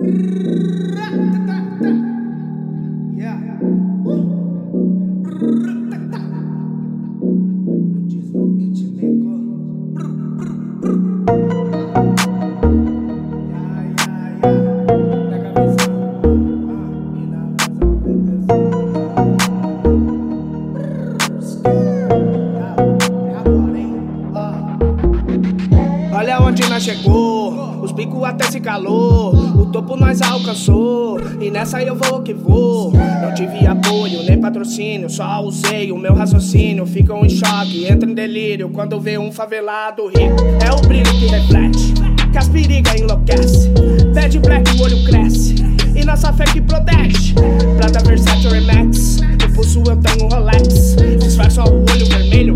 Olha onde nós chegou, os bicos até se calou, o topo nós alcançou, e nessa eu vou que vou. Não tive apoio nem patrocínio, só usei o meu raciocínio. Ficam em choque, entram em delírio quando vê um favelado rico. É o brilho que reflete, que as perigas enlouquece. Pé de black, o olho cresce, e nossa fé que protege. Prata Versace Remax, no pulso eu tenho um Rolex. Disfarça o olho vermelho,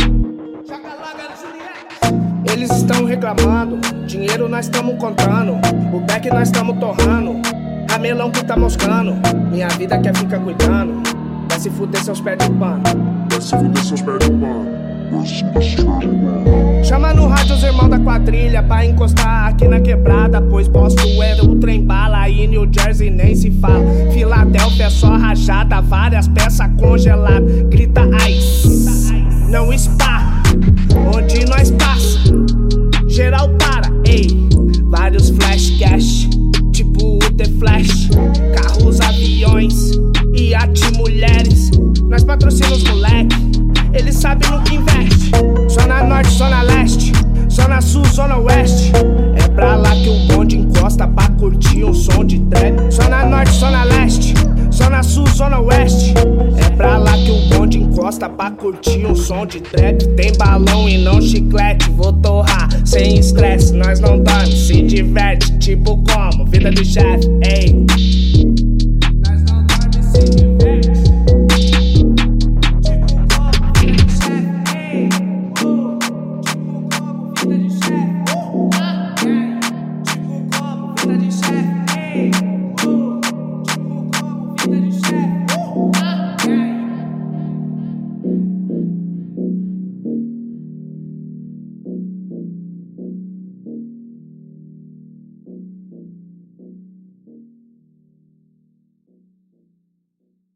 eles estão reclamando, dinheiro nós estamos contando, o back nós estamos torrando, ramelão que tá moscando. Minha vida quer ficar cuidando, vai se fuder seus pés de pano. Chama no rádio os irmãos da quadrilha pra encostar aqui na quebrada, pois Boston é o trem bala e New Jersey nem se fala. Filadélfia é só rajada, várias peças congeladas. Grita ice, não esparra, onde nós passa, geral para, ei. Vários flash cash, tipo o The Flash. Carros, aviões, iate, mulheres. Nós patrocinamos os moleque, eles sabem no que investe. Zona Norte, Zona Leste, Zona Sul, Zona Oeste. É pra lá que o bonde encosta pra curtir um som de trap. Zona Norte, Zona Leste, Zona Sul, Zona Oeste. É pra lá que o bonde encosta pra curtir um som de trap. Tem balão e não chiclete, vou torrar sem estresse. Nós não dorme, se diverte, tipo como vida do chefe, ei.